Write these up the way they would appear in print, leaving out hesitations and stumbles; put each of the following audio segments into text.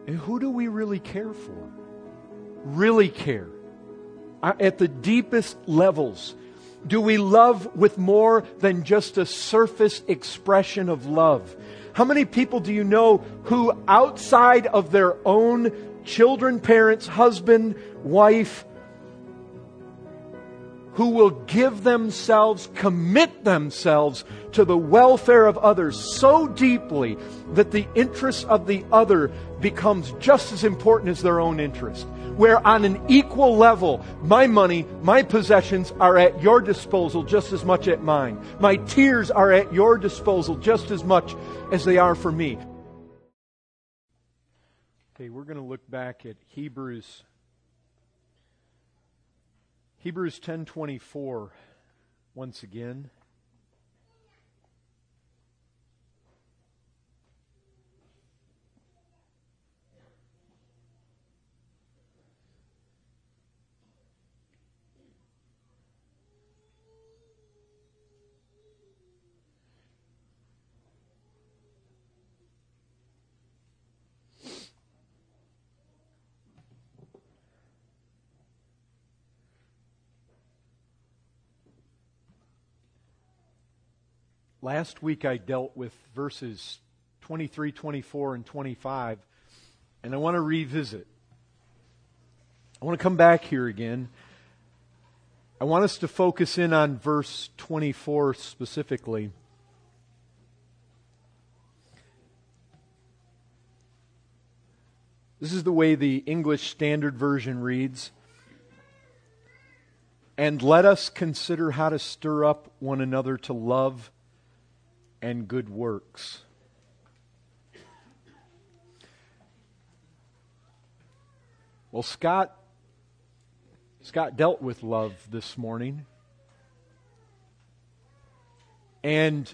And who do we really care for? Really care. At the deepest levels, do we love with more than just a surface expression of love? How many people do you know who outside of their own children, parents, husband, wife, who will give themselves, commit themselves to the welfare of others so deeply that the interest of the other becomes just as important as their own interest? Where on an equal level, my money, my possessions are at your disposal just as much as mine. My tears are at your disposal just as much as they are for me. Okay, we're going to look back at Hebrews 10:24 once again. Last week I dealt with verses 23, 24, and 25, and I want to revisit. I want to come back here again. I want us to focus in on verse 24 specifically. This is the way the English Standard Version reads. And let us consider how to stir up one another to love and good works. Well, Scott dealt with love this morning. And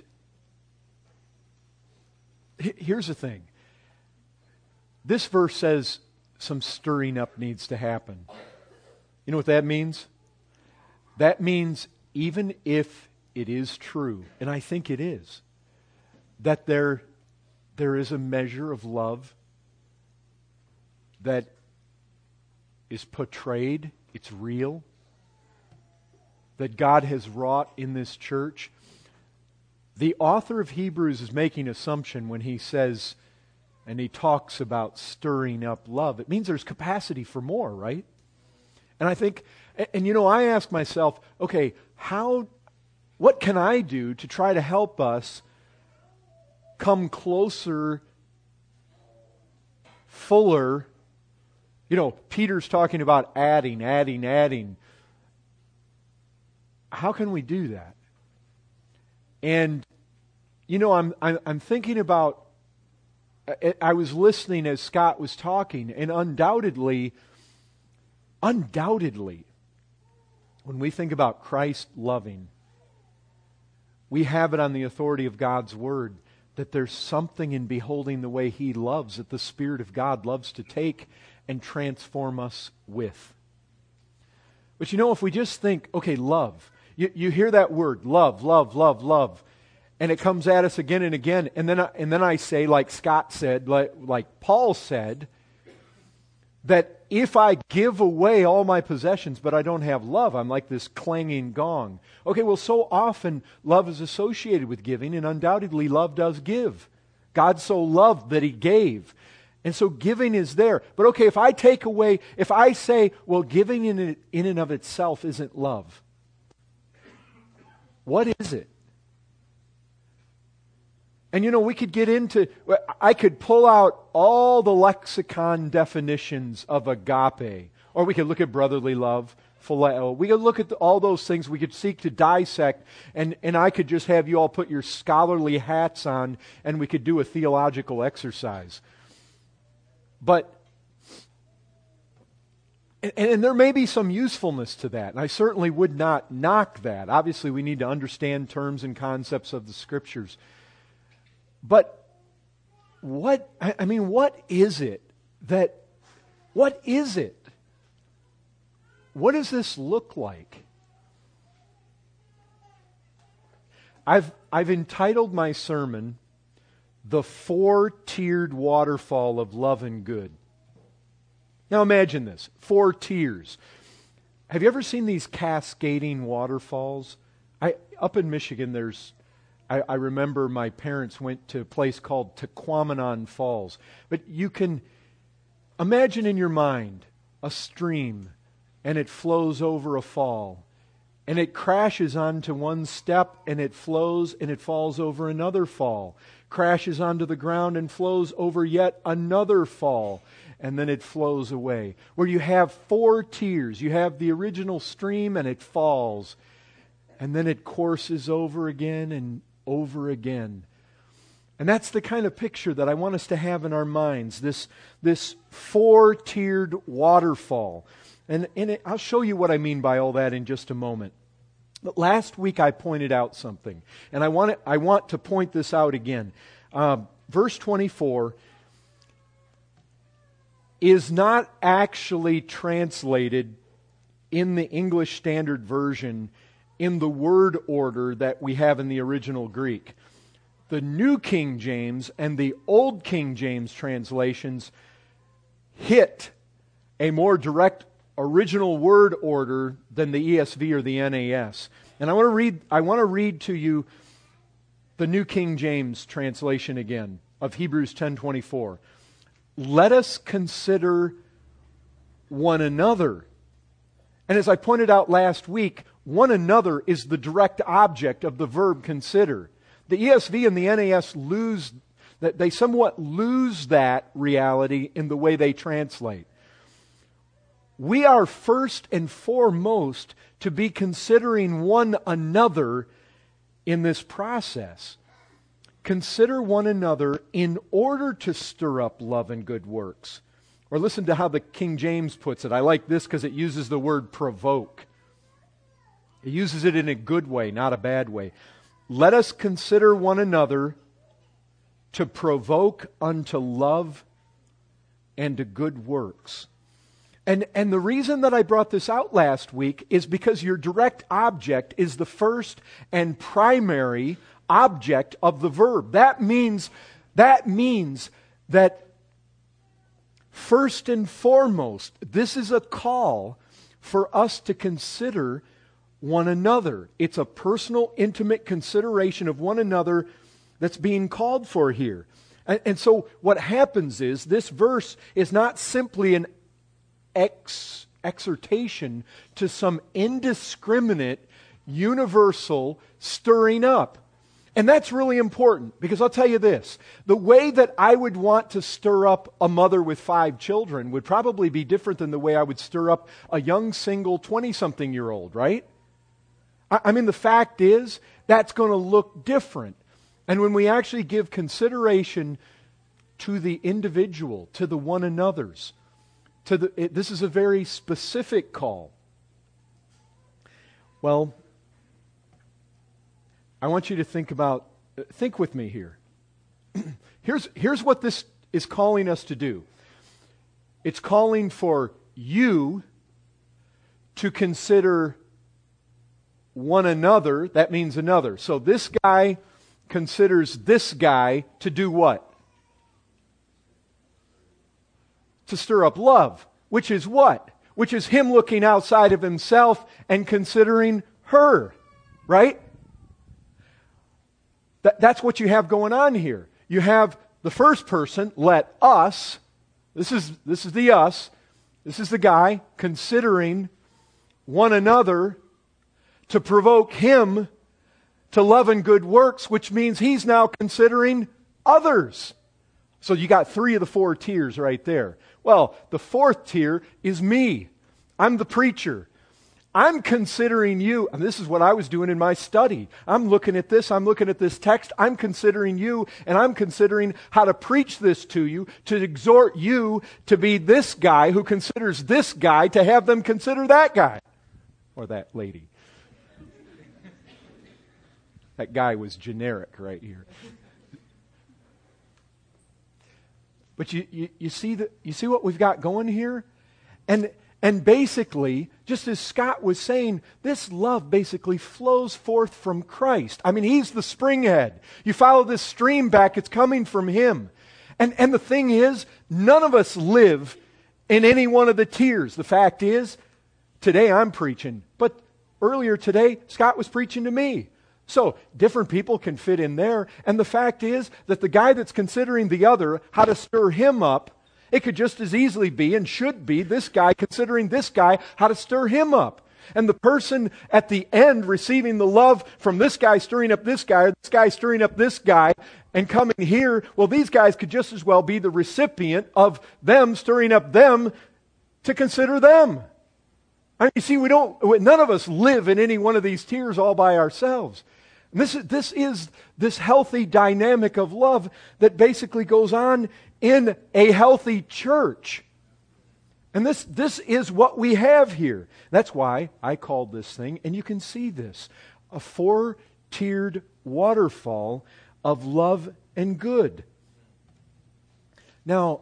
here's the thing. This verse says some stirring up needs to happen. You know what that means? That means even if it is true, and I think it is, that there is a measure of love that is portrayed, it's real, that God has wrought in this church. The author of Hebrews is making an assumption when he says, and he talks about stirring up love. It means there's capacity for more, right? And I think, and you know, I ask myself, okay, what can I do to try to help us come closer, fuller? You know, Peter's talking about adding. How can we do that? And you know, I'm thinking about. I was listening as Scott was talking, and undoubtedly, when we think about Christ loving, we have it on the authority of God's Word that there's something in beholding the way He loves that the Spirit of God loves to take and transform us with. But you know, if we just think, okay, love. You hear that word, love. And it comes at us again and again. And then I say, like Scott said, like Paul said, that if I give away all my possessions but I don't have love, I'm like this clanging gong. Okay, well, so often love is associated with giving, and undoubtedly love does give. God so loved that He gave. And so giving is there. But okay, if I say, well, giving in and of itself isn't love, what is it? And you know, we could get into, I could pull out all the lexicon definitions of agape, or we could look at brotherly love, phileo. We could look at all those things. We could seek to dissect, and I could just have you all put your scholarly hats on, and we could do a theological exercise. But, and there may be some usefulness to that, and I certainly would not knock that. Obviously, we need to understand terms and concepts of the Scriptures. But what is it? What does this look like? I've entitled my sermon, The Four-Tiered Waterfall of Love and Good. Now imagine this, 4 tiers. Have you ever seen these cascading waterfalls? Up in Michigan, I remember my parents went to a place called Tequamanon Falls. But you can imagine in your mind a stream, and it flows over a fall. And it crashes onto one step, and it flows, and it falls over another fall. Crashes onto the ground and flows over yet another fall. And then it flows away. Where you have 4 tiers. You have the original stream, and it falls. And then it courses over again and over again. And that's the kind of picture that I want us to have in our minds. This 4-tiered waterfall. And I'll show you what I mean by all that in just a moment. But last week I pointed out something, and I want to point this out again. Verse 24 is not actually translated in the English Standard Version in the word order that we have in the original Greek. The New King James and the Old King James translations hit a more direct original word order than the ESV or the NAS. And I want to read to you the New King James translation again of Hebrews 10:24. Let us consider one another. And as I pointed out last week, one another is the direct object of the verb consider. The ESV and the NAS they somewhat lose that reality in the way they translate. We are first and foremost to be considering one another in this process. Consider one another in order to stir up love and good works. Or listen to how the King James puts it. I like this because it uses the word provoke. It uses it in a good way, not a bad way. Let us consider one another to provoke unto love and to good works. And the reason that I brought this out last week is because your direct object is the first and primary object of the verb. That means that first and foremost, this is a call for us to consider one another. It's a personal, intimate consideration of one another that's being called for here. And so what happens is this verse is not simply an exhortation to some indiscriminate, universal stirring up. And that's really important because I'll tell you this. The way that I would want to stir up a mother with 5 children would probably be different than the way I would stir up a young single 20-something-year-old, right? I mean, the fact is, that's going to look different. And when we actually give consideration to the individual, to the one another's, this is a very specific call. Well, I want you to think with me here. Here's what this is calling us to do. It's calling for you to consider one another. That means another. So this guy considers this guy to do what? To stir up love. Which is what? Which is him looking outside of himself and considering her. Right? That's what you have going on here. You have the first person, let us, this is the us, this is the guy considering one another to provoke him to love and good works, which means he's now considering others. So you got 3 of the 4 tiers right there. Well, the 4th tier is me. I'm the preacher. I'm considering you, and this is what I was doing in my study. I'm looking at this text, I'm considering you, and I'm considering how to preach this to you, to exhort you to be this guy who considers this guy, to have them consider that guy. Or that lady. That guy was generic right here. But you see what we've got going here? And basically, just as Scott was saying, this love basically flows forth from Christ. I mean, He's the springhead. You follow this stream back, it's coming from Him. And the thing is, none of us live in any one of the tiers. The fact is, today I'm preaching, but earlier today, Scott was preaching to me. So, different people can fit in there. And the fact is that the guy that's considering the other, how to stir him up, it could just as easily be and should be this guy considering this guy, how to stir him up. And the person at the end receiving the love from this guy stirring up this guy, or this guy stirring up this guy, and coming here, well, these guys could just as well be the recipient of them stirring up them to consider them. I mean, you see, none of us live in any one of these tiers all by ourselves. And this is this healthy dynamic of love that basically goes on in a healthy church. And this is what we have here. That's why I called this thing, and you can see this, a 4-tiered waterfall of love and good. Now,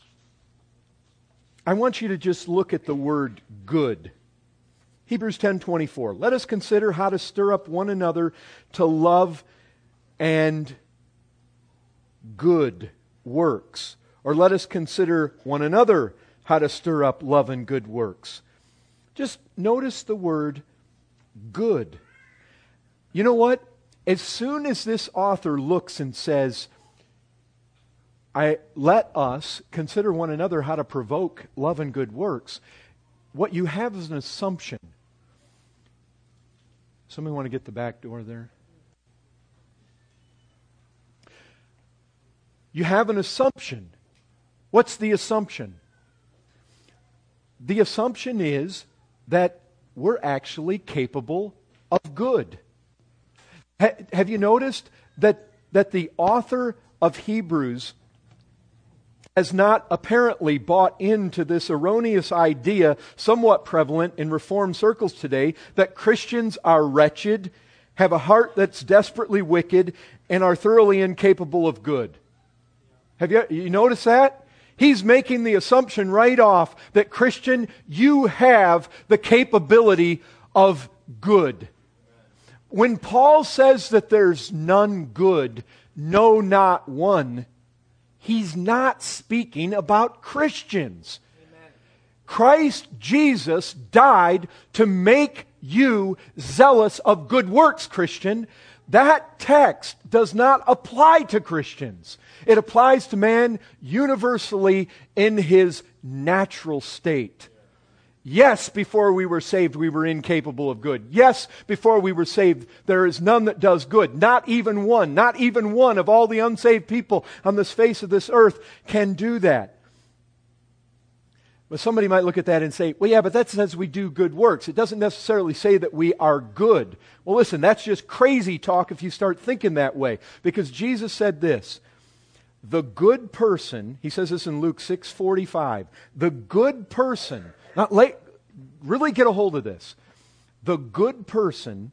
I want you to just look at the word good. Hebrews 10:24. Let us consider how to stir up one another to love and good works. Or let us consider one another how to stir up love and good works. Just notice the word good. You know what? As soon as this author looks and says, let us consider one another how to provoke love and good works, what you have is an assumption. Somebody want to get the back door there? You have an assumption. What's the assumption? The assumption is that we're actually capable of good. Have you noticed that the author of Hebrews has not apparently bought into this erroneous idea, somewhat prevalent in Reformed circles today, that Christians are wretched, have a heart that's desperately wicked, and are thoroughly incapable of good? Have you noticed that? He's making the assumption right off that, Christian, you have the capability of good. When Paul says that there's none good, no, not one, he's not speaking about Christians. Amen. Christ Jesus died to make you zealous of good works, Christian. That text does not apply to Christians. It applies to man universally in his natural state. Yes, before we were saved, we were incapable of good. Yes, before we were saved, there is none that does good. Not even one. Not even one of all the unsaved people on this face of this earth can do that. But somebody might look at that and say, well, yeah, but that says we do good works. It doesn't necessarily say that we are good. Well, listen, that's just crazy talk if you start thinking that way. Because Jesus said this, the good person, he says this in Luke 6:45, the good person, really get a hold of this. The good person,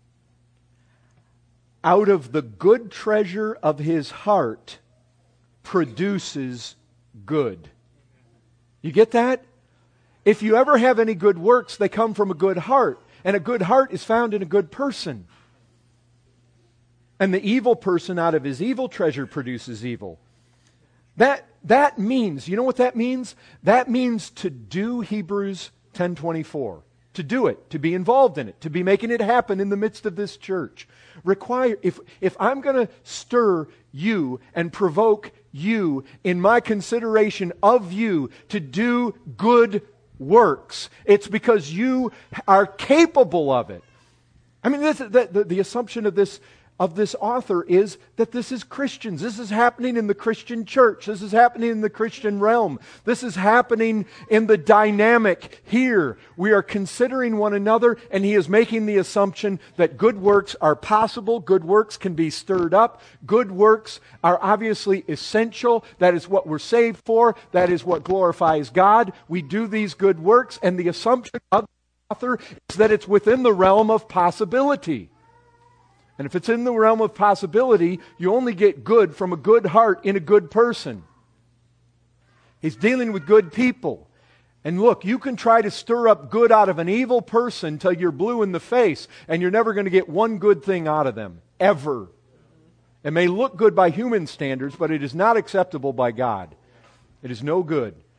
out of the good treasure of his heart, produces good. You get that? If you ever have any good works, they come from a good heart. And a good heart is found in a good person. And the evil person out of his evil treasure produces evil. That means, you know what that means? That means to do Hebrews 10:24. To do it, to be involved in it, to be making it happen in the midst of this church. If I'm going to stir you and provoke you in my consideration of you to do good works, it's because you are capable of it. I mean, the assumption of this author is that this is Christians. This is happening in the Christian church. This is happening in the Christian realm. This is happening in the dynamic here. We are considering one another, and he is making the assumption that good works are possible. Good works can be stirred up. Good works are obviously essential. That is what we're saved for. That is what glorifies God. We do these good works, and the assumption of the author is that it's within the realm of possibility. And if it's in the realm of possibility, you only get good from a good heart in a good person. He's dealing with good people. And look, you can try to stir up good out of an evil person till you're blue in the face, and you're never going to get one good thing out of them, ever. It may look good by human standards, but it is not acceptable by God. It is no good.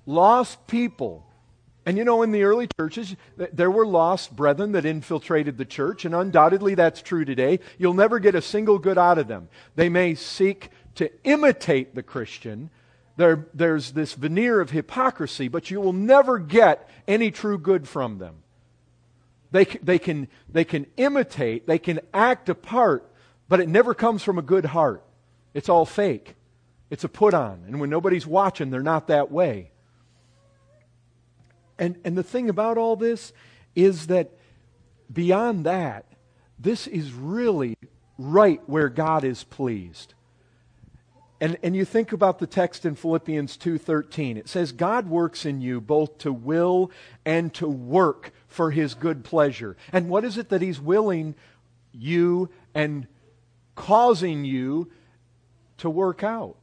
lost people. And you know, in the early churches, there were lost brethren that infiltrated the church, and undoubtedly that's true today. You'll never get a single good out of them. They may seek to imitate the Christian. There's this veneer of hypocrisy, but you will never get any true good from them. They can imitate, they can act a part, but it never comes from a good heart. It's all fake. It's a put on. And when nobody's watching, they're not that way. And the thing about all this is that beyond that, this is really right where God is pleased. And you think about the text in Philippians 2:13. It says, God works in you both to will and to work for His good pleasure. And what is it that He's willing you and causing you to work out?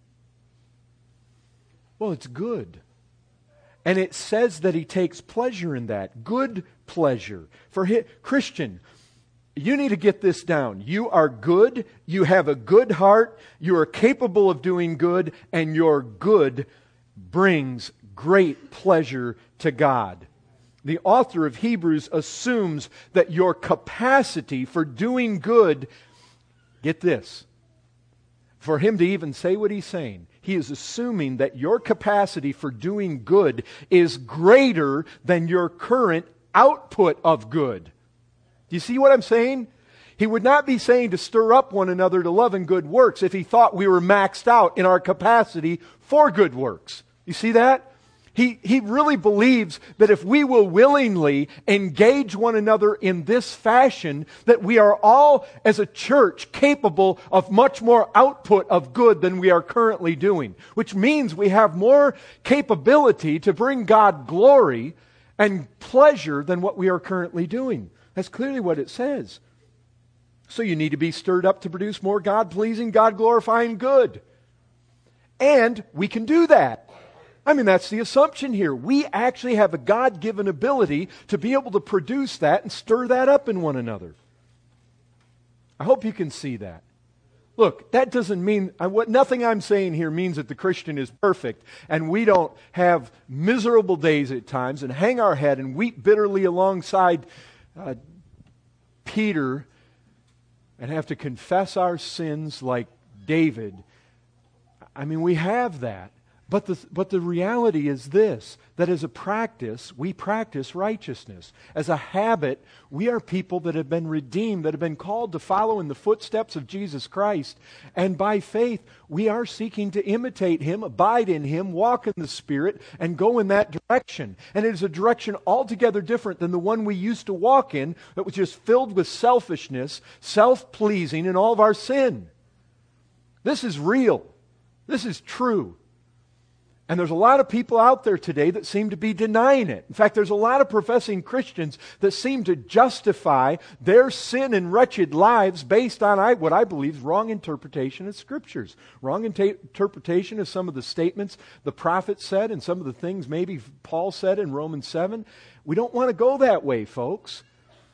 Well, it's good. And it says that He takes pleasure in that. Good pleasure. For Christian, you need to get this down. You are good. You have a good heart. You are capable of doing good. And your good brings great pleasure to God. The author of Hebrews assumes that your capacity for doing good, get this, for him to even say what he's saying, he is assuming that your capacity for doing good is greater than your current output of good. Do you see what I'm saying? He would not be saying to stir up one another to love and good works if he thought we were maxed out in our capacity for good works. You see that? He really believes that if we will willingly engage one another in this fashion, that we are all, as a church, capable of much more output of good than we are currently doing. Which means we have more capability to bring God glory and pleasure than what we are currently doing. That's clearly what it says. So you need to be stirred up to produce more God-pleasing, God-glorifying good. And we can do that. I mean, that's the assumption here. We actually have a God-given ability to be able to produce that and stir that up in one another. I hope you can see that. Look, that doesn't mean, nothing I'm saying here means that the Christian is perfect and we don't have miserable days at times and hang our head and weep bitterly alongside Peter and have to confess our sins like David. I mean, we have that. But the reality is this, that as a practice, we practice righteousness. As a habit, we are people that have been redeemed, that have been called to follow in the footsteps of Jesus Christ. And by faith, we are seeking to imitate Him, abide in Him, walk in the Spirit, and go in that direction. And it is a direction altogether different than the one we used to walk in, that was just filled with selfishness, self-pleasing, and all of our sin. This is real. This is true. And there's a lot of people out there today that seem to be denying it. In fact, there's a lot of professing Christians that seem to justify their sin and wretched lives based on what I believe is wrong interpretation of Scriptures. Wrong interpretation of some of the statements the prophet said and some of the things maybe Paul said in Romans 7. We don't want to go that way, folks.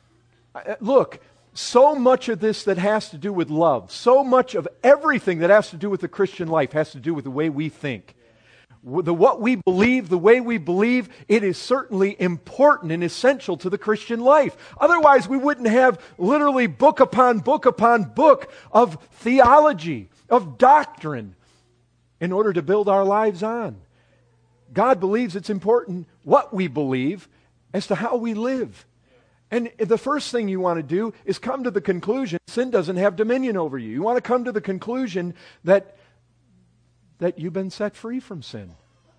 Look, so much of this that has to do with love, so much of everything that has to do with the Christian life has to do with the way we think. What we believe, the way we believe, it is certainly important and essential to the Christian life. Otherwise, we wouldn't have literally book upon book upon book of theology, of doctrine, in order to build our lives on. God believes it's important what we believe as to how we live. And the first thing you want to do is come to the conclusion sin doesn't have dominion over you. You want to come to the conclusion that you've been set free from sin.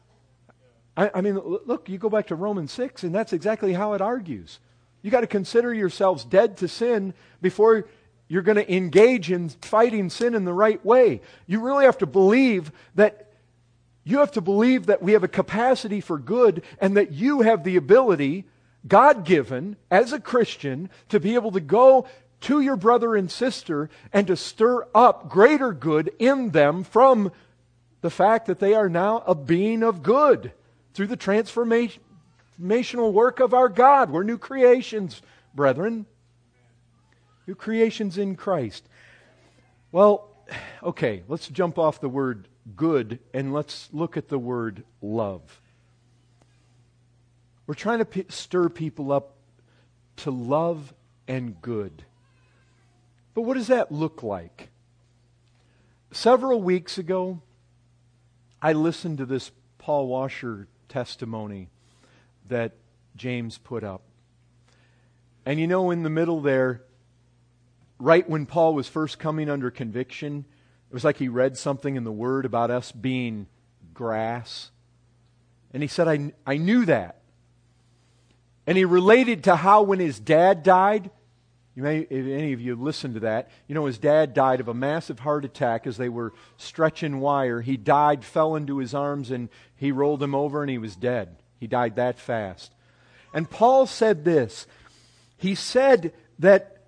I mean, look, you go back to Romans 6, and that's exactly how it argues. You got to consider yourselves dead to sin before you're going to engage in fighting sin in the right way. You really have to believe that we have a capacity for good and that you have the ability, God-given, as a Christian, to be able to go to your brother and sister and to stir up greater good in them from the fact that they are now a being of good through the transformational work of our God. We're new creations, brethren. New creations in Christ. Well, okay, let's jump off the word good and let's look at the word love. We're trying to stir people up to love and good. But what does that look like? Several weeks ago, I listened to this Paul Washer testimony that James put up. And in the middle there, right when Paul was first coming under conviction, it was like he read something in the Word about us being grass. And he said, I knew that. And he related to how when his dad died, if any of you listened to that, his dad died of a massive heart attack as they were stretching wire. He died, fell into his arms, and he rolled him over and he was dead. He died that fast. And Paul said this. He said that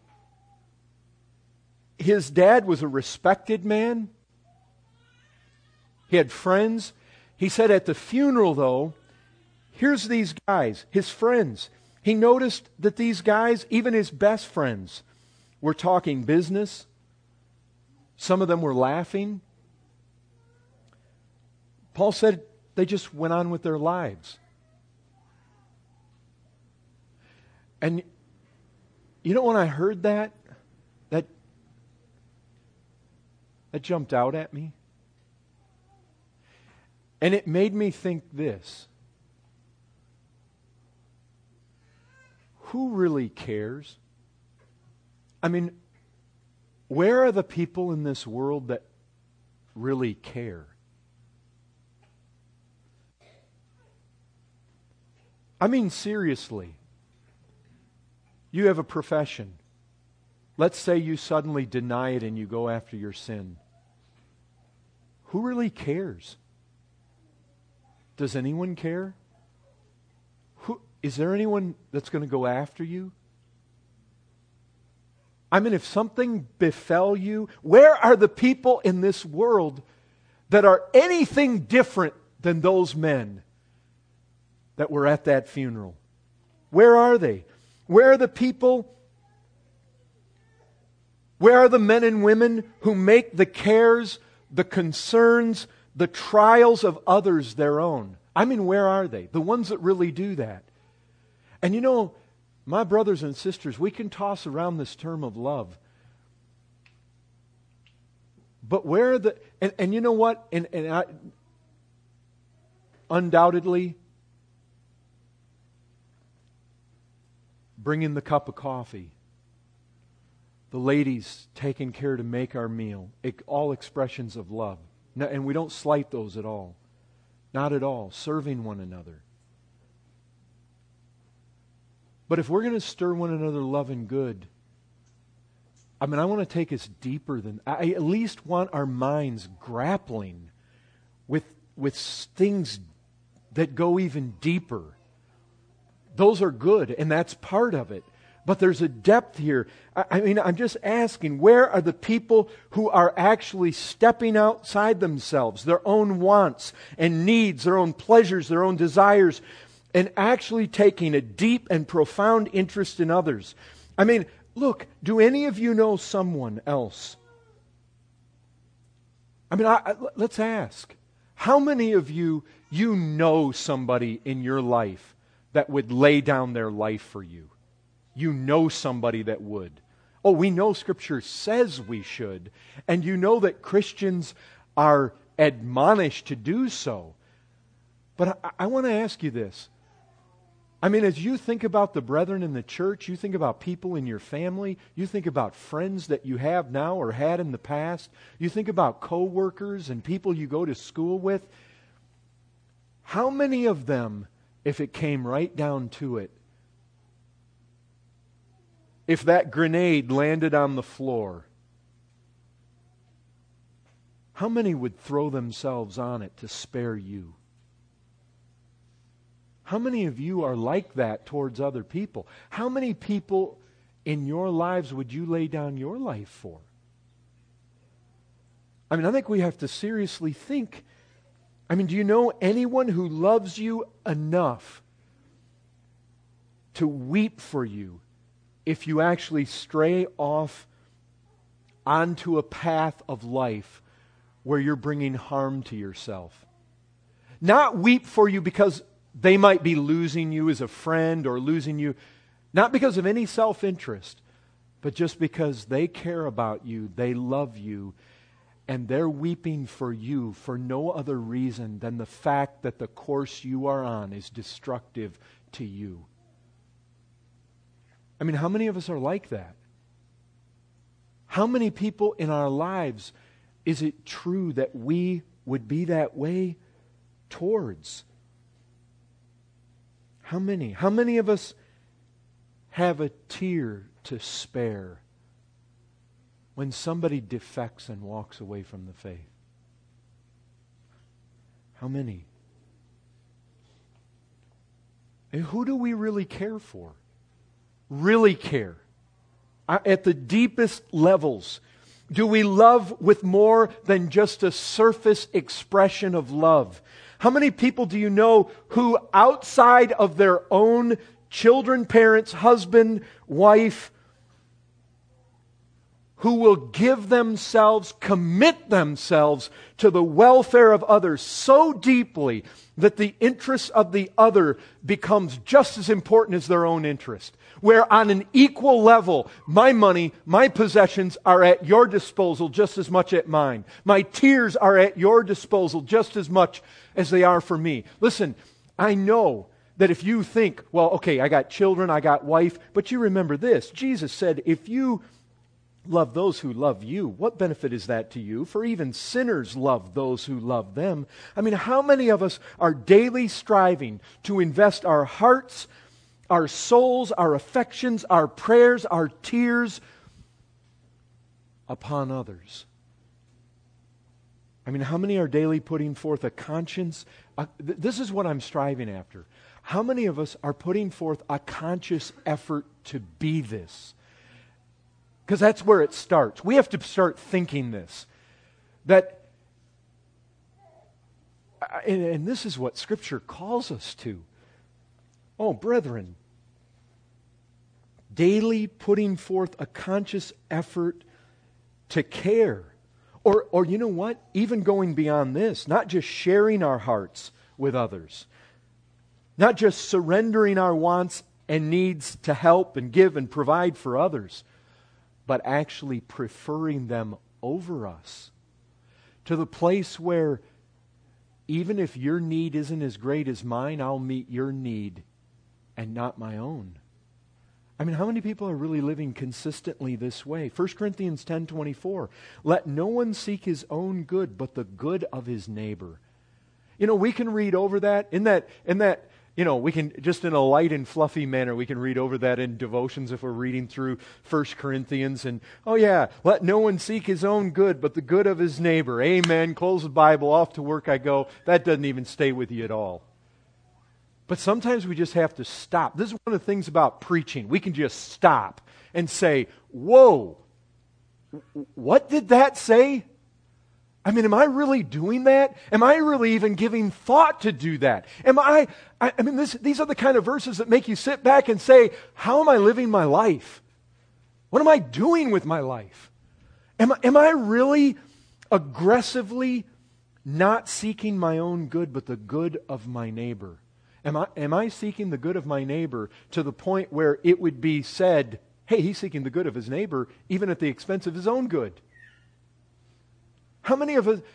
his dad was a respected man. He had friends. He said at the funeral, though, here's these guys, his friends. He noticed that these guys, even his best friends, were talking business. Some of them were laughing. Paul said they just went on with their lives. And when I heard that jumped out at me. And it made me think this. Who really cares? I mean, where are the people in this world that really care? I mean, seriously. You have a profession. Let's say you suddenly deny it and you go after your sin. Who really cares? Does anyone care? Is there anyone that's going to go after you? I mean, if something befell you, where are the people in this world that are anything different than those men that were at that funeral? Where are they? Where are the people? Where are the men and women who make the cares, the concerns, the trials of others their own? I mean, where are they? The ones that really do that. And my brothers and sisters, we can toss around this term of love. But where are the... And you know what? And I, undoubtedly, bringing the cup of coffee, the ladies taking care to make our meal, all expressions of love. And we don't slight those at all. Not at all. Serving one another. But if we're going to stir one another love and good, I want to take us deeper than... I at least want our minds grappling with things that go even deeper. Those are good, and that's part of it. But there's a depth here. I'm just asking, where are the people who are actually stepping outside themselves, their own wants and needs, their own pleasures, their own desires, and actually taking a deep and profound interest in others? Look, do any of you know someone else? Let's ask. How many of you know somebody in your life that would lay down their life for you? You know somebody that would. Oh, we know Scripture says we should. And you know that Christians are admonished to do so. But I want to ask you this. As you think about the brethren in the church, you think about people in your family, you think about friends that you have now or had in the past, you think about co-workers and people you go to school with. How many of them, if it came right down to it, if that grenade landed on the floor, how many would throw themselves on it to spare you? How many of you are like that towards other people? How many people in your lives would you lay down your life for? I think we have to seriously think. Do you know anyone who loves you enough to weep for you if you actually stray off onto a path of life where you're bringing harm to yourself? Not weep for you because they might be losing you as a friend or losing you, not because of any self-interest, but just because they care about you, they love you, and they're weeping for you for no other reason than the fact that the course you are on is destructive to you. I mean, how many of us are like that? How many people in our lives is it true that we would be that way towards? How many? How many of us have a tear to spare when somebody defects and walks away from the faith? How many? And who do we really care for? Really care? At the deepest levels, do we love with more than just a surface expression of love? How many people do you know who outside of their own children, parents, husband, wife, who will give themselves, commit themselves to the welfare of others so deeply that the interest of the other becomes just as important as their own interest? Where on an equal level, my money, my possessions are at your disposal just as much at mine. My tears are at your disposal just as much as they are for me. Listen, I know that if you think, well, okay, I got children, I got wife, but you remember this. Jesus said, if you love those who love you, what benefit is that to you? For even sinners love those who love them. I mean, how many of us are daily striving to invest our hearts, our souls, our affections, our prayers, our tears upon others? I mean, how many are daily putting forth a conscience? This is what I'm striving after. How many of us are putting forth a conscious effort to be this? Because that's where it starts. We have to start thinking this. And this is what Scripture calls us to. Oh, brethren, daily putting forth a conscious effort to care. Or you know what? Even going beyond this, not just sharing our hearts with others, not just surrendering our wants and needs to help and give and provide for others, but actually preferring them over us, to the place where even if your need isn't as great as mine, I'll meet your need and not my own. I mean, how many people are really living consistently this way? 1 Corinthians 10:24, let no one seek his own good, but the good of his neighbor. You know, we can read over that, in that, we can, just in a light and fluffy manner, we can read over that in devotions if we're reading through 1 Corinthians. And, oh yeah, let no one seek his own good, but the good of his neighbor. Amen. Close the Bible, off to work I go. That doesn't even stay with you at all. But sometimes we just have to stop. This is one of the things about preaching. We can just stop and say, whoa, what did that say? I mean, am I really doing that? Am I really even giving thought to do that? These are the kind of verses that make you sit back and say, how am I living my life? What am I doing with my life? Am I really aggressively not seeking my own good, but the good of my neighbor? Am I seeking the good of my neighbor to the point where it would be said, hey, he's seeking the good of his neighbor even at the expense of his own good? How many of us,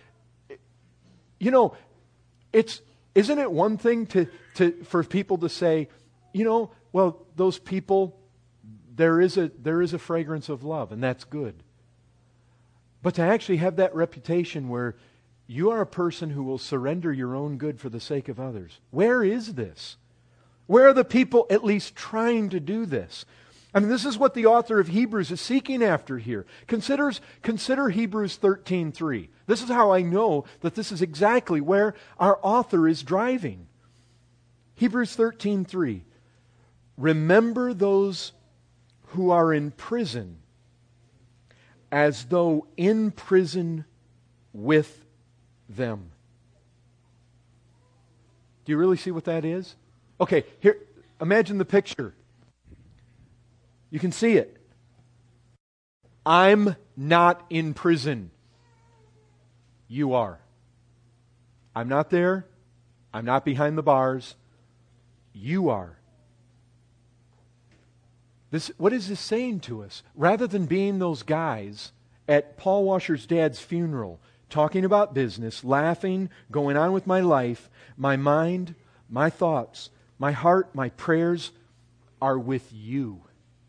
isn't it one thing for people to say, well, those people, there is a fragrance of love, and that's good. But to actually have that reputation where you are a person who will surrender your own good for the sake of others. Where is this? Where are the people at least trying to do this? I mean, this is what the author of Hebrews is seeking after here. Consider Hebrews 13:3. This is how I know that this is exactly where our author is driving. Hebrews 13:3. Remember those who are in prison as though in prison with them. Do you really see what that is? Okay, here, imagine the picture. You can see it. I'm not in prison. You are. I'm not there. I'm not behind the bars. you are. What is this saying to us? Rather than being those guys at Paul Washer's dad's funeral, talking about business, laughing, going on with my life, my mind, my thoughts, my heart, my prayers are with you.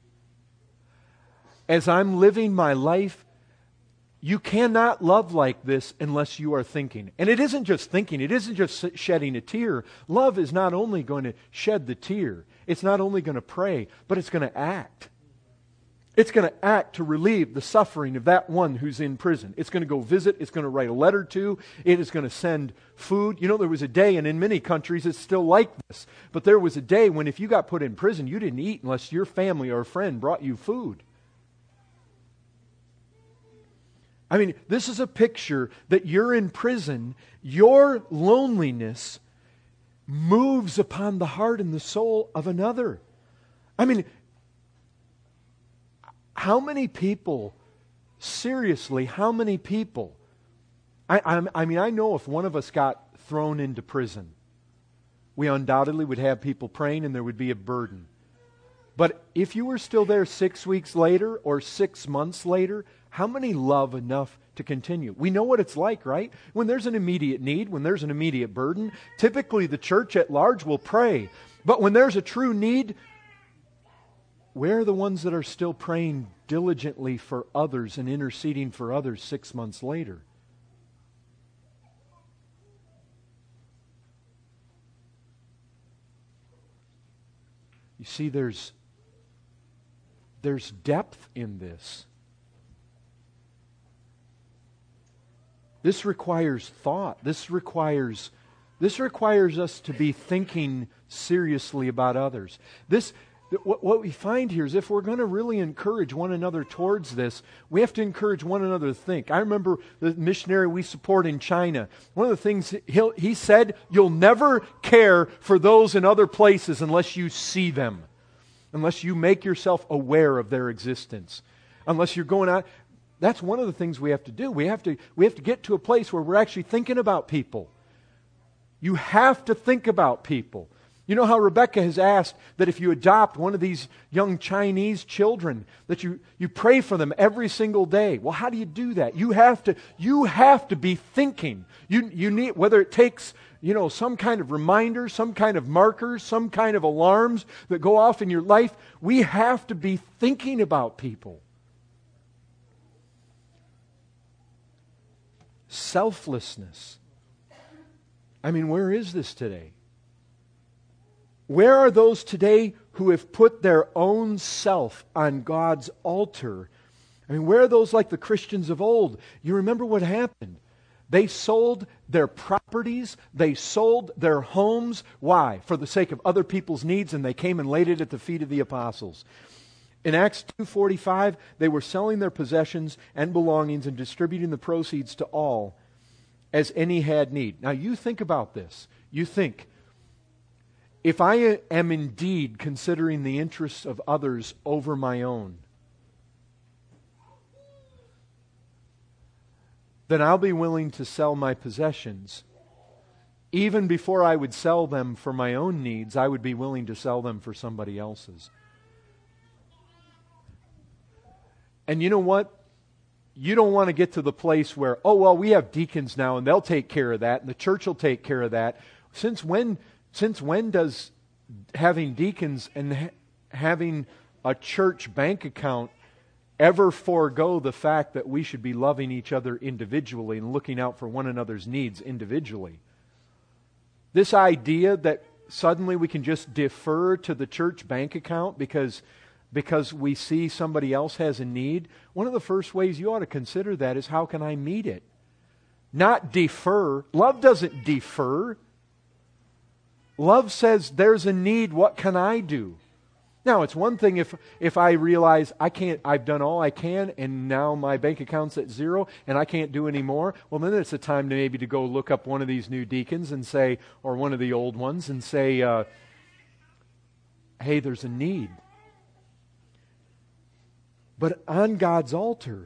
As I'm living my life, you cannot love like this unless you are thinking. And it isn't just thinking. It isn't just shedding a tear. Love is not only going to shed the tear. It's not only going to pray, but it's going to act. It's going to act to relieve the suffering of that one who's in prison. It's going to go visit. It's going to write a letter to. It is going to send food. You know, there was a day, and in many countries it's still like this, but there was a day when if you got put in prison, you didn't eat unless your family or a friend brought you food. I mean, this is a picture that you're in prison. Your loneliness moves upon the heart and the soul of another. I mean, how many people, seriously, how many people? I mean, I know if one of us got thrown into prison, we undoubtedly would have people praying and there would be a burden. But if you were still there 6 weeks later or 6 months later, how many love enough to continue? We know what it's like, right? When there's an immediate need, when there's an immediate burden, typically the church at large will pray. But when there's a true need, where are the ones that are still praying diligently for others and interceding for others 6 months later? You see, there's depth in this. This requires thought. This requires us to be thinking seriously about others. What we find here is if we're going to really encourage one another towards this, we have to encourage one another to think. I remember the missionary we support in China. One of the things he said, you'll never care for those in other places unless you see them, unless you make yourself aware of their existence, unless you're going out. That's one of the things we have to do. We have to get to a place where we're actually thinking about people. You have to think about people. You know how Rebecca has asked that if you adopt one of these young Chinese children, that you pray for them every single day. Well, how do you do that? You have to be thinking. You need, whether it takes, some kind of reminder, some kind of markers, some kind of alarms that go off in your life. We have to be thinking about people. Selflessness. I mean, where is this today? Where are those today who have put their own self on God's altar? I mean, where are those like the Christians of old? You remember what happened? They sold their properties. They sold their homes. Why? For the sake of other people's needs, and they came and laid it at the feet of the apostles. In Acts 2:45, they were selling their possessions and belongings and distributing the proceeds to all as any had need. Now you think about this. You think, if I am indeed considering the interests of others over my own, then I'll be willing to sell my possessions. Even before I would sell them for my own needs, I would be willing to sell them for somebody else's. And you know what? You don't want to get to the place where, we have deacons now and they'll take care of that and the church will take care of that. Since when does having deacons and having a church bank account ever forego the fact that we should be loving each other individually and looking out for one another's needs individually? This idea that suddenly we can just defer to the church bank account because we see somebody else has a need, one of the first ways you ought to consider that is, how can I meet it? Not defer. Love doesn't defer. Love says, there's a need, what can I do? Now, it's one thing if I realize I've done all I can and now my bank account's at zero and I can't do any more, well then it's a time to maybe to go look up one of these new deacons and say, or one of the old ones and say, hey, there's a need. But on God's altar,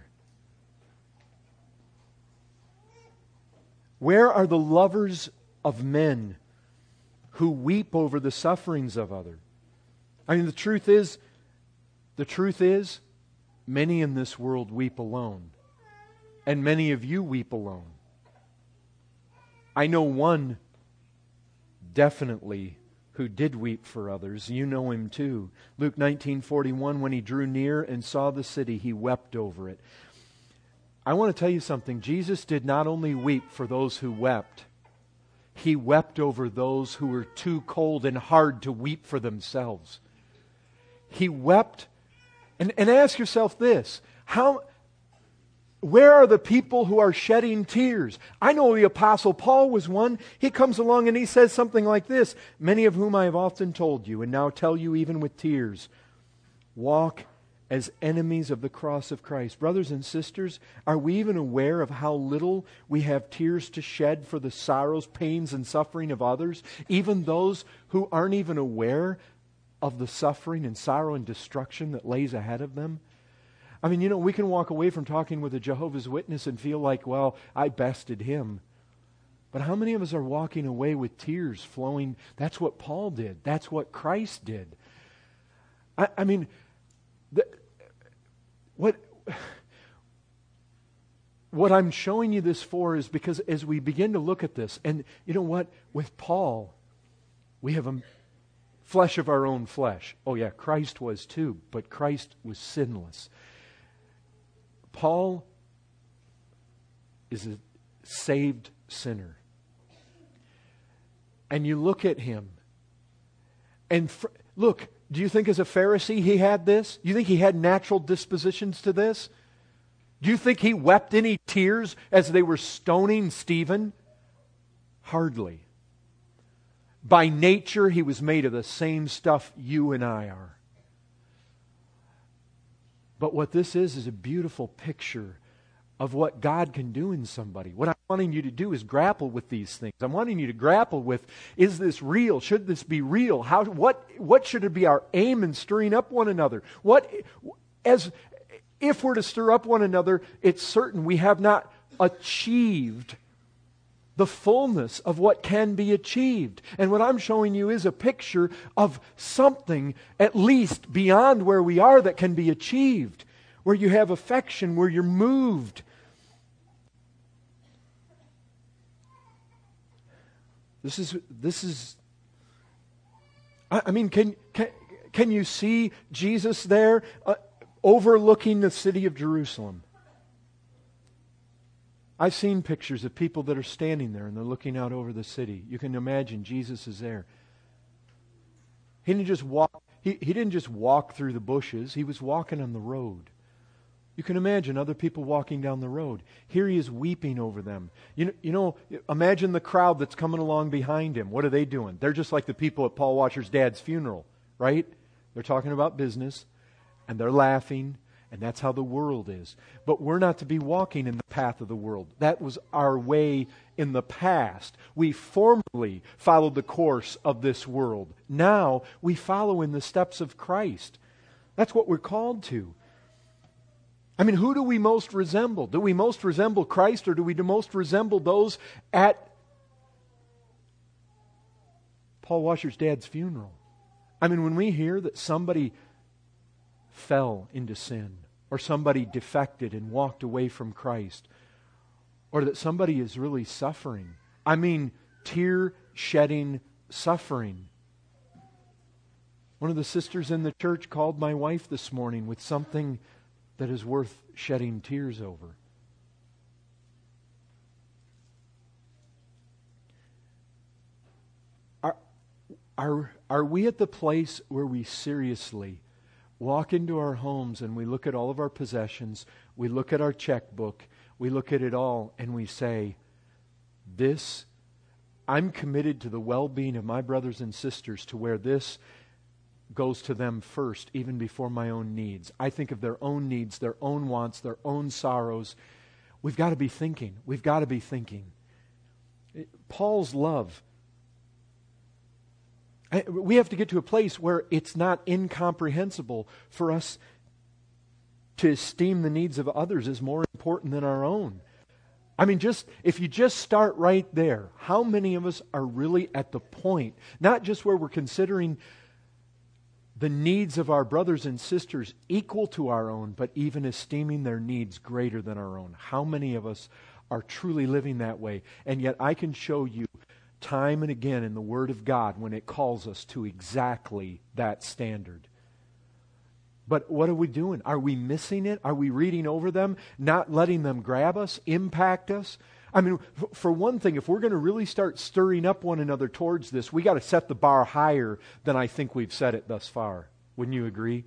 where are the lovers of men who weep over the sufferings of others. I mean, the truth is, many in this world weep alone. And many of you weep alone. I know one definitely who did weep for others. You know him too. Luke 19:41, when he drew near and saw the city, he wept over it. I want to tell you something. Jesus did not only weep for those who wept. He wept over those who were too cold and hard to weep for themselves. He wept. And ask yourself this. Where are the people who are shedding tears? I know the Apostle Paul was one. He comes along and he says something like this. Many of whom I have often told you, and now tell you even with tears, walk as enemies of the cross of Christ. Brothers and sisters, are we even aware of how little we have tears to shed for the sorrows, pains, and suffering of others? Even those who aren't even aware of the suffering and sorrow and destruction that lays ahead of them? I mean, we can walk away from talking with a Jehovah's Witness and feel like, well, I bested him. But how many of us are walking away with tears flowing? That's what Paul did. That's what Christ did. I mean, what I'm showing you this for is because as we begin to look at this, and you know what? With Paul, we have a flesh of our own flesh. Oh yeah, Christ was too, but Christ was sinless. Paul is a saved sinner. And you look at him, and look, do you think as a Pharisee he had this? Do you think he had natural dispositions to this? Do you think he wept any tears as they were stoning Stephen? Hardly. By nature, he was made of the same stuff you and I are. But what this is a beautiful picture of what God can do in somebody. What I'm wanting you to do is grapple with these things. I'm wanting you to grapple with, is this real? Should this be real? What should it be our aim in stirring up one another? If we're to stir up one another, it's certain we have not achieved the fullness of what can be achieved. And what I'm showing you is a picture of something at least beyond where we are that can be achieved, where you have affection, where you're moved. This is I mean, can you see Jesus there overlooking the city of Jerusalem? I've seen pictures of people that are standing there and they're looking out over the city. You can imagine Jesus is there. He didn't just walk through the bushes. He was walking on the road. You can imagine other people walking down the road. Here he is weeping over them. Imagine the crowd that's coming along behind him. What are they doing? They're just like the people at Paul Washer's dad's funeral, right? They're talking about business and they're laughing. And that's how the world is. But we're not to be walking in the path of the world. That was our way in the past. We formerly followed the course of this world. Now we follow in the steps of Christ. That's what we're called to. I mean, who do we most resemble? Do we most resemble Christ, or do we most resemble those at Paul Washer's dad's funeral? I mean, when we hear that somebody fell into sin, or somebody defected and walked away from Christ, or that somebody is really suffering. I mean, tear-shedding suffering. One of the sisters in the church called my wife this morning with something that is worth shedding tears over. Are we at the place where we seriously walk into our homes and we look at all of our possessions, we look at our checkbook, we look at it all, and we say, I'm committed to the well-being of my brothers and sisters, to where this goes to them first, even before my own needs. I think of their own needs, their own wants, their own sorrows. We've got to be thinking. We've got to be thinking. Paul's love. We have to get to a place where it's not incomprehensible for us to esteem the needs of others as more important than our own. I mean, if you just start right there, how many of us are really at the point, not just where we're considering the needs of our brothers and sisters equal to our own, but even esteeming their needs greater than our own? How many of us are truly living that way? And yet I can show you time and again in the Word of God when it calls us to exactly that standard. But what are we doing? Are we missing it? Are we reading over them, not letting them grab us, impact us? I mean, for one thing, if we're going to really start stirring up one another towards this, we got to set the bar higher than I think we've set it thus far. Wouldn't you agree?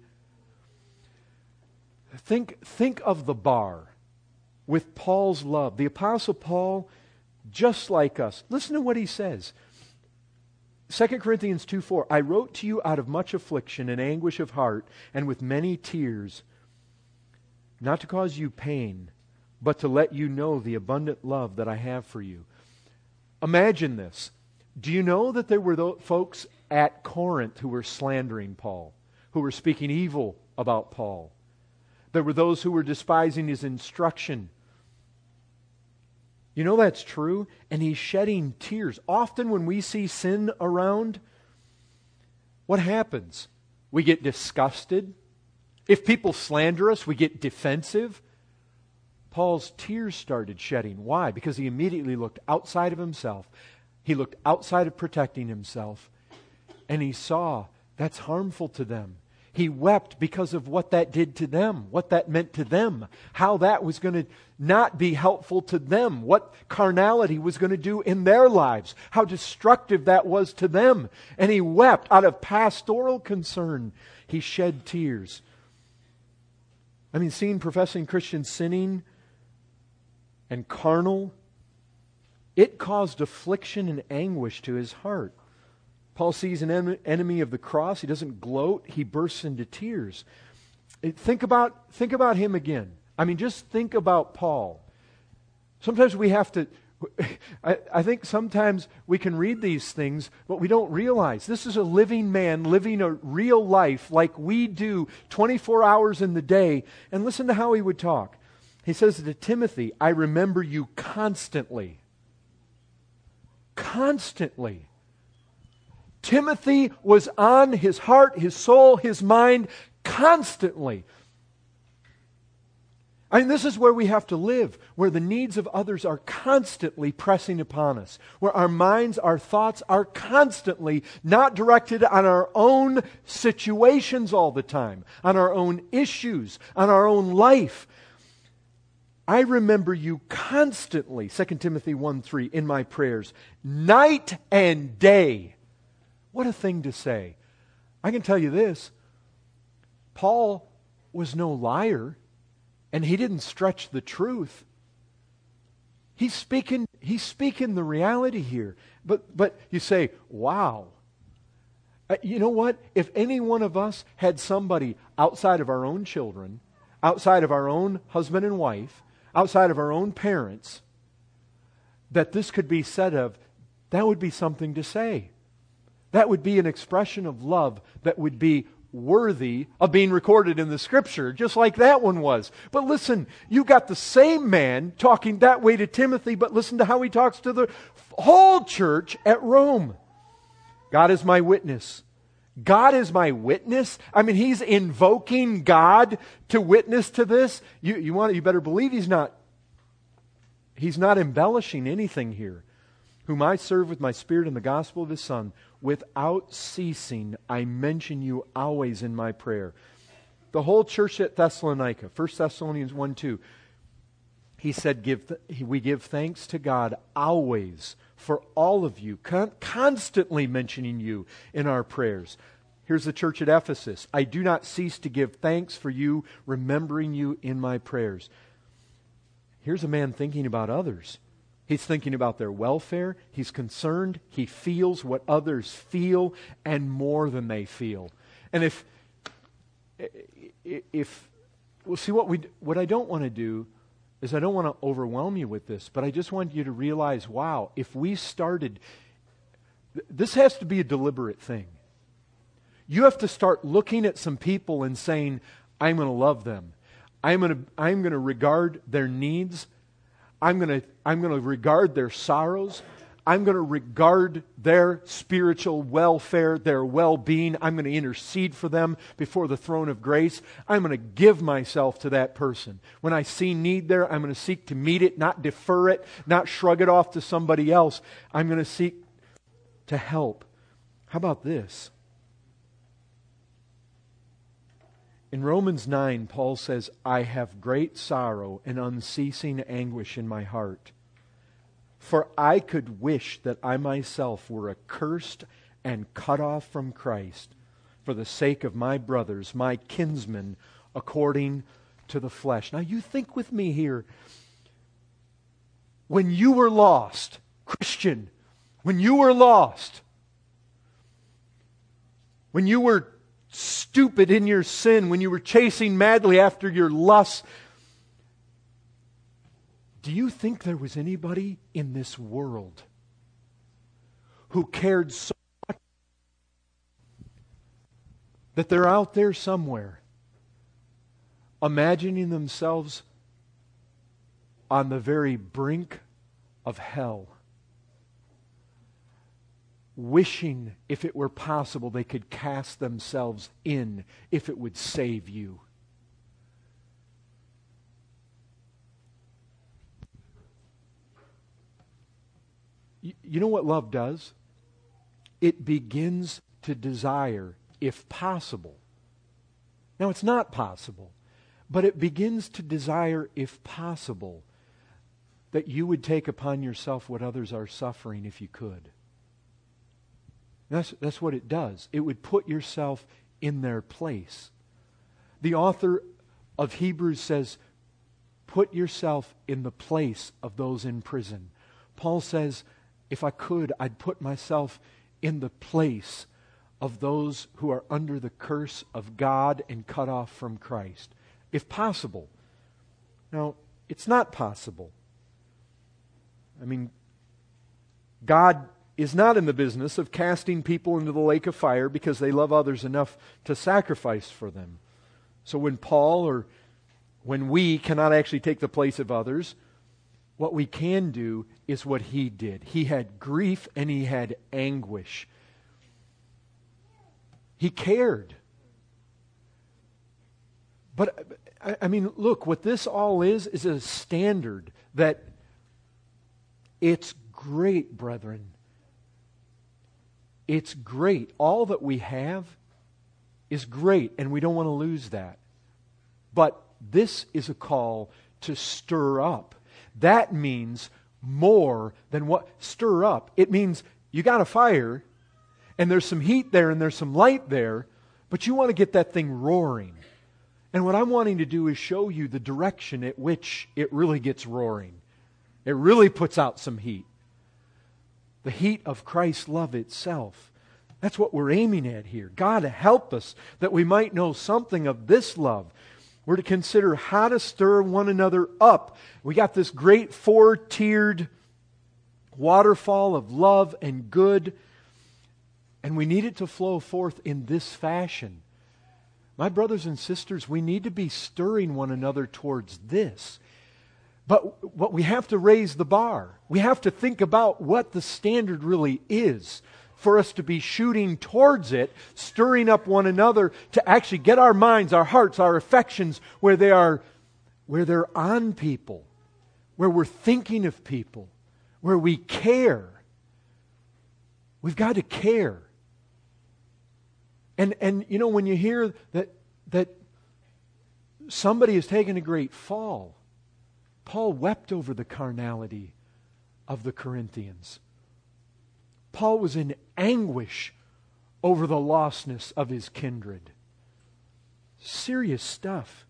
Think of the bar with Paul's love. The Apostle Paul, just like us. Listen to what he says. 2 Corinthians 2:4, I wrote to you out of much affliction and anguish of heart and with many tears, not to cause you pain, but to let you know the abundant love that I have for you. Imagine this. Do you know that there were folks at Corinth who were slandering Paul, who were speaking evil about Paul? There were those who were despising his instruction. You know that's true? And he's shedding tears. Often when we see sin around, what happens? We get disgusted. If people slander us, we get defensive. Paul's tears started shedding. Why? Because he immediately looked outside of himself. He looked outside of protecting himself. And he saw that's harmful to them. He wept because of what that did to them, what that meant to them, how that was going to not be helpful to them, what carnality was going to do in their lives, how destructive that was to them. And he wept out of pastoral concern. He shed tears. I mean, seeing professing Christians sinning and carnal, it caused affliction and anguish to his heart. Paul sees an enemy of the cross. He doesn't gloat. He bursts into tears. Think about him again. I mean, just think about Paul. Sometimes we have to... I think sometimes we can read these things, but we don't realize this is a living man living a real life like we do 24 hours in the day. And listen to how he would talk. He says to Timothy, I remember you constantly. Constantly. Timothy was on his heart, his soul, his mind constantly. I mean, this is where we have to live, where the needs of others are constantly pressing upon us, where our minds, our thoughts are constantly not directed on our own situations all the time, on our own issues, on our own life. I remember you constantly, 2 Timothy 1:3, in my prayers, night and day. What a thing to say. I can tell you this, Paul was no liar, and he didn't stretch the truth. He's speaking the reality here. But you say, wow. You know what? If any one of us had somebody outside of our own children, outside of our own husband and wife, outside of our own parents, that this could be said of, that would be something to say. That would be an expression of love that would be worthy of being recorded in the Scripture, just like that one was. But listen, you got the same man talking that way to Timothy, but listen to how he talks to the whole church at Rome. God is my witness. God is my witness? I mean, he's invoking God to witness to this. You better believe he's not embellishing anything here. Whom I serve with my spirit in the gospel of his Son, without ceasing, I mention you always in my prayer. The whole church at Thessalonica, 1 Thessalonians 1:2, he said, we give thanks to God always for all of you, constantly mentioning you in our prayers. Here's the church at Ephesus. I do not cease to give thanks for you, remembering you in my prayers. Here's a man thinking about others. He's thinking about their welfare. He's concerned. He feels what others feel and more than they feel. And if well, see what I don't want to do is I don't want to overwhelm you with this, but I just want you to realize, wow, if we started, this has to be a deliberate thing. You have to start looking at some people and saying, I'm going to love them. I'm going to regard their needs. I'm going to regard their sorrows. I'm going to regard their spiritual welfare, their well-being. I'm going to intercede for them before the throne of grace. I'm going to give myself to that person. When I see need there, I'm going to seek to meet it, not defer it, not shrug it off to somebody else. I'm going to seek to help. How about this? In Romans 9, Paul says, I have great sorrow and unceasing anguish in my heart. For I could wish that I myself were accursed and cut off from Christ for the sake of my brothers, my kinsmen, according to the flesh. Now you think with me here. When you were lost, Christian, when you were lost, when you were stupid in your sin, when you were chasing madly after your lusts, do you think there was anybody in this world who cared so much that they're out there somewhere imagining themselves on the very brink of hell, wishing, if it were possible, they could cast themselves in if it would save you? You know what love does? It begins to desire, if possible. Now, it's not possible, but it begins to desire, if possible, that you would take upon yourself what others are suffering if you could. That's what it does. It would put yourself in their place. The author of Hebrews says, put yourself in the place of those in prison. Paul says, if I could, I'd put myself in the place of those who are under the curse of God and cut off from Christ, if possible. Now, it's not possible. I mean, God is not in the business of casting people into the lake of fire because they love others enough to sacrifice for them. So when Paul or when we cannot actually take the place of others, what we can do is what he did. He had grief and he had anguish. He cared. But, I mean, look, what this all is a standard that it's great, brethren. It's great. All that we have is great, and we don't want to lose that. But this is a call to stir up. That means more than what stir up. It means you got a fire, and there's some heat there, and there's some light there, but you want to get that thing roaring. And what I'm wanting to do is show you the direction at which it really gets roaring. It really puts out some heat. The heat of Christ's love itself. That's what we're aiming at here. God, help us that we might know something of this love. We're to consider how to stir one another up. We got this great four-tiered waterfall of love and good, and we need it to flow forth in this fashion. My brothers and sisters, we need to be stirring one another towards this. But we have to raise the bar. We have to think about what the standard really is for us to be shooting towards it, stirring up one another to actually get our minds, our hearts, our affections where they're on people, where we're thinking of people, where we care. We've got to care. And you know, when you hear that somebody has taken a great fall, Paul wept over the carnality of the Corinthians. Paul was in anguish over the lostness of his kindred. Serious stuff.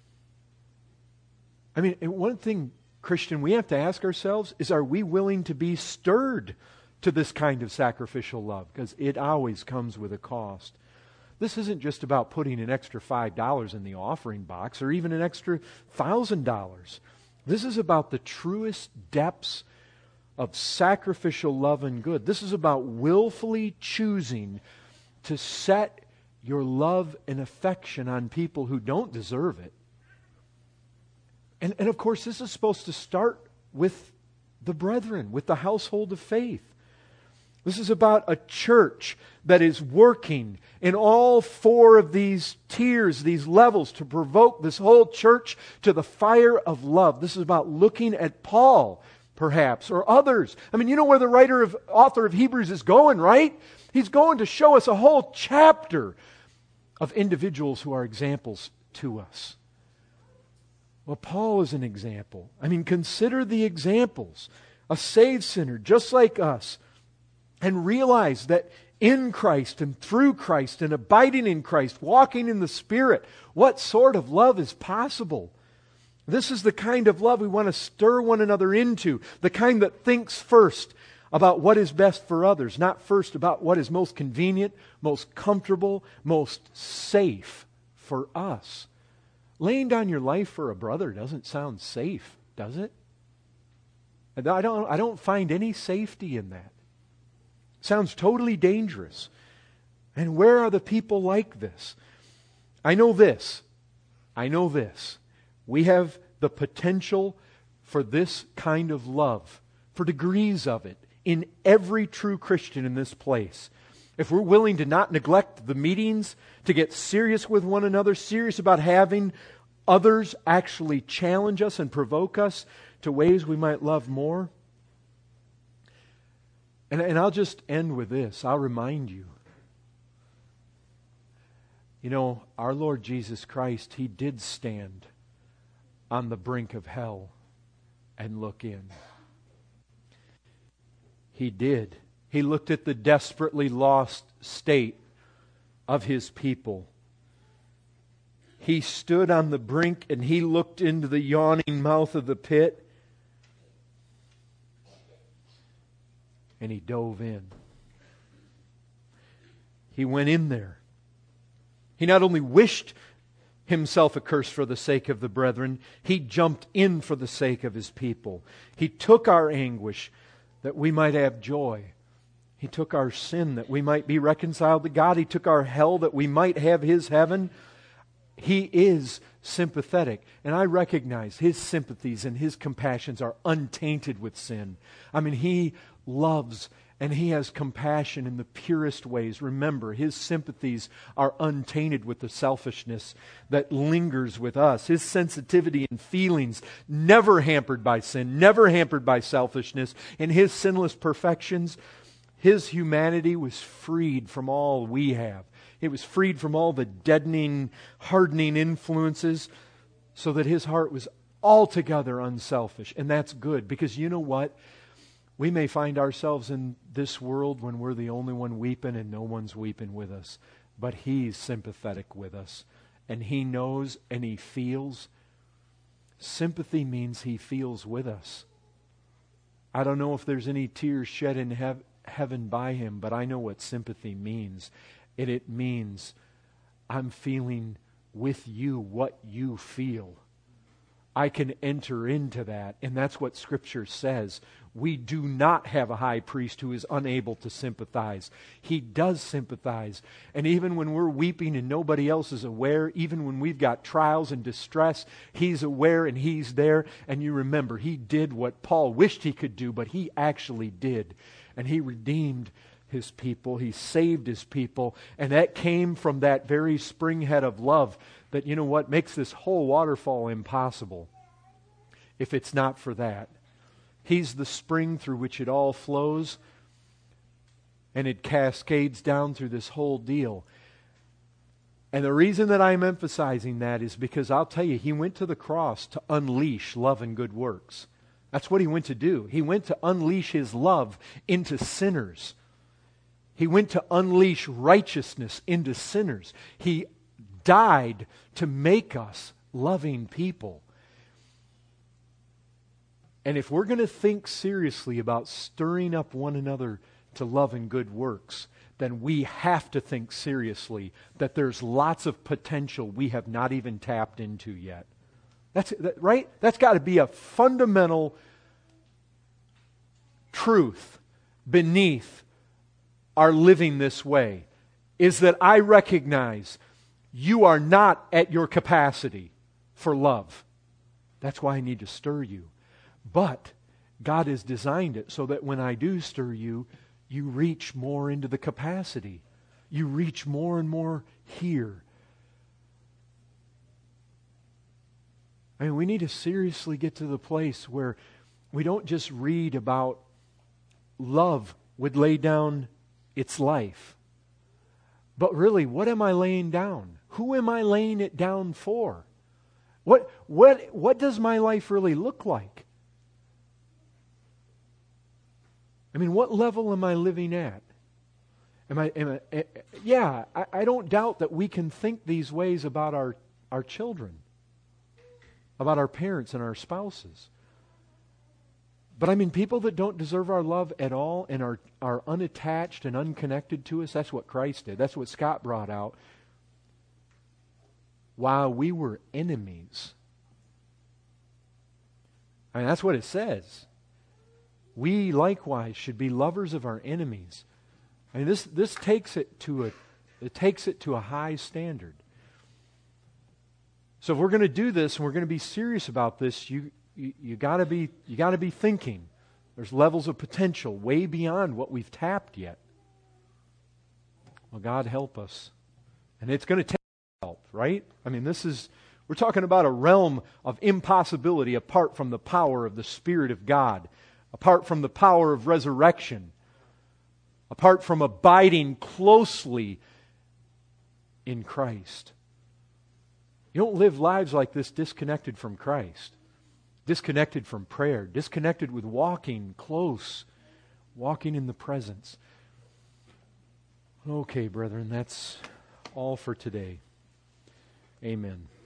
I mean, one thing, Christian, we have to ask ourselves is, are we willing to be stirred to this kind of sacrificial love? Because it always comes with a cost. This isn't just about putting an extra $5 in the offering box or even an extra $1,000. This is about the truest depths of sacrificial love and good. This is about willfully choosing to set your love and affection on people who don't deserve it. And of course, this is supposed to start with the brethren, with the household of faith. This is about a church that is working in all four of these tiers, these levels, to provoke this whole church to the fire of love. This is about looking at Paul, perhaps, or others. I mean, you know where the author of Hebrews is going, right? He's going to show us a whole chapter of individuals who are examples to us. Well, Paul is an example. I mean, consider the examples. A saved sinner just like us, and realize that in Christ and through Christ and abiding in Christ, walking in the Spirit, what sort of love is possible? This is the kind of love we want to stir one another into, the kind that thinks first about what is best for others, not first about what is most convenient, most comfortable, most safe for us. Laying down your life for a brother doesn't sound safe, does it? I don't find any safety in that. Sounds totally dangerous. And where are the people like this? I know this. We have the potential for this kind of love, for degrees of it, in every true Christian in this place. If we're willing to not neglect the meetings, to get serious with one another, serious about having others actually challenge us and provoke us to ways we might love more. And I'll just end with this. I'll remind you. You know, our Lord Jesus Christ, He did stand on the brink of hell and look in. He did. He looked at the desperately lost state of His people. He stood on the brink and He looked into the yawning mouth of the pit. And He dove in. He went in there. He not only wished Himself accursed for the sake of the brethren, He jumped in for the sake of His people. He took our anguish that we might have joy. He took our sin that we might be reconciled to God. He took our hell that we might have His heaven. He is sympathetic. And I recognize His sympathies and His compassions are untainted with sin. I mean, He loves and He has compassion in the purest ways. Remember, His sympathies are untainted with the selfishness that lingers with us. His sensitivity and feelings never hampered by sin, never hampered by selfishness. In His sinless perfections, His humanity was freed from all we have. It was freed from all the deadening, hardening influences so that His heart was altogether unselfish. And that's good because you know what? We may find ourselves in this world when we're the only one weeping and no one's weeping with us. But He's sympathetic with us. And He knows and He feels. Sympathy means He feels with us. I don't know if there's any tears shed in heaven by Him, but I know what sympathy means. And it means I'm feeling with you what you feel. I can enter into that. And that's what Scripture says. We do not have a high priest who is unable to sympathize. He does sympathize. And even when we're weeping and nobody else is aware, even when we've got trials and distress, He's aware and He's there. And you remember, He did what Paul wished He could do, but He actually did. And He redeemed His people. He saved His people. And that came from that very springhead of love that, you know what, makes this whole waterfall impossible if it's not for that. He's the spring through which it all flows, and it cascades down through this whole deal. And the reason that I'm emphasizing that is because I'll tell you, He went to the cross to unleash love and good works. That's what He went to do. He went to unleash His love into sinners. He went to unleash righteousness into sinners. He died to make us loving people. And if we're going to think seriously about stirring up one another to love and good works, then we have to think seriously that there's lots of potential we have not even tapped into yet. Right? That's got to be a fundamental truth beneath our living this way, is that I recognize you are not at your capacity for love. That's why I need to stir you. But God has designed it so that when I do stir you, you reach more into the capacity. You reach more and more here. I mean, we need to seriously get to the place where we don't just read about love would lay down its life. But really, what am I laying down? Who am I laying it down for? What does my life really look like? I mean, what level am I living at? I don't doubt that we can think these ways about our children, about our parents and our spouses. But I mean, people that don't deserve our love at all and are unattached and unconnected to us, that's what Christ did. That's what Scott brought out. While we were enemies. I mean, that's what it says. We likewise should be lovers of our enemies. I mean, this takes it to a high standard. So if we're going to do this and we're going to be serious about this, you got to be thinking. There's levels of potential way beyond what we've tapped yet. Well, God help us. And it's going to take help, right? I mean, we're talking about a realm of impossibility apart from the power of the Spirit of God, apart from the power of resurrection, apart from abiding closely in Christ. You don't live lives like this disconnected from Christ, disconnected from prayer, disconnected with walking close, walking in the presence. Okay, brethren, that's all for today. Amen.